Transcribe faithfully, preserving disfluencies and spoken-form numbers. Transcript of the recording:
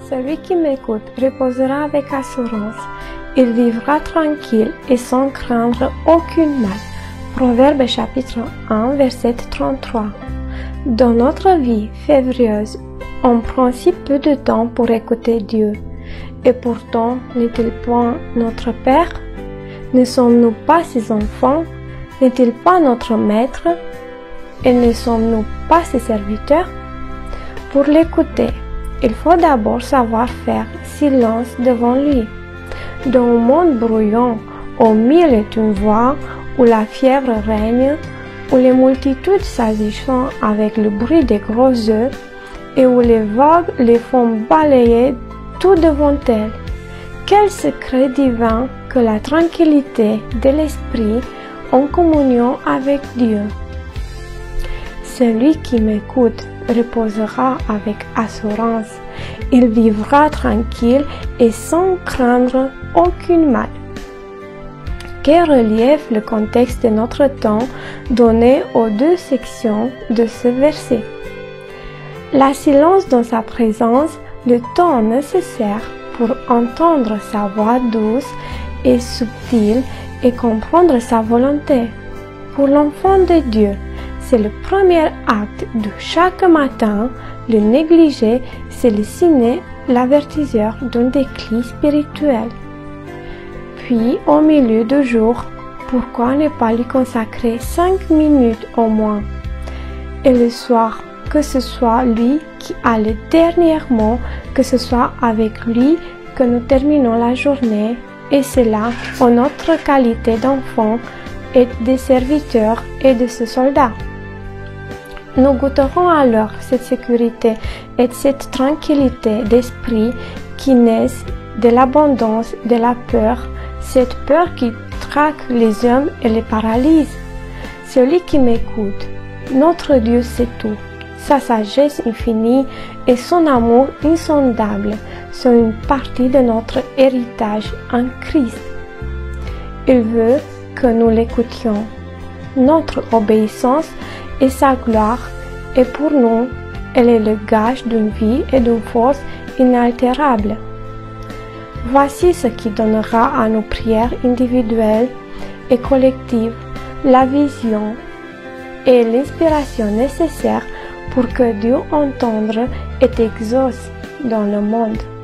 Celui qui m'écoute reposera avec assurance. Il vivra tranquille et sans craindre aucune mal. Proverbe chapitre un, verset trente-trois. Dans notre vie févreuse, on prend si peu de temps pour écouter Dieu. Et pourtant, n'est-il pas notre Père? Ne sommes-nous pas ses enfants? N'est-il pas notre Maître? Et ne sommes-nous pas ses serviteurs? Pour l'écouter, il faut d'abord savoir faire silence devant lui. Dans un monde bruyant, où mille est une voix, où la fièvre règne, où les multitudes s'agissent avec le bruit des gros œufs, et où les vagues les font balayer tout devant elles. Quel secret divin que la tranquillité de l'esprit en communion avec Dieu. Celui qui m'écoute reposera avec assurance. Il vivra tranquille et sans craindre aucune mal. Quel relief le contexte de notre temps donné aux deux sections de ce verset. La silence dans sa présence, le temps nécessaire pour entendre sa voix douce et subtile et comprendre sa volonté. Pour l'enfant de Dieu, c'est le premier acte de chaque matin. Le négliger, c'est le signe l'avertisseur d'un déclin spirituel. Puis, au milieu du jour, pourquoi ne pas lui consacrer cinq minutes au moins? Et le soir, que ce soit lui qui a le dernier mot, que ce soit avec lui que nous terminons la journée, et cela en notre qualité d'enfant et de serviteur et de ce soldat. Nous goûterons alors cette sécurité et cette tranquillité d'esprit qui naissent de l'abondance de la peur, cette peur qui traque les hommes et les paralyse. Celui qui m'écoute, notre Dieu sait tout. Sa sagesse infinie et son amour insondable sont une partie de notre héritage en Christ. Il veut que nous l'écoutions. Notre obéissance et sa gloire, et pour nous, elle est le gage d'une vie et d'une force inaltérable. Voici ce qui donnera à nos prières individuelles et collectives la vision et l'inspiration nécessaires pour que Dieu entende et exauce dans le monde.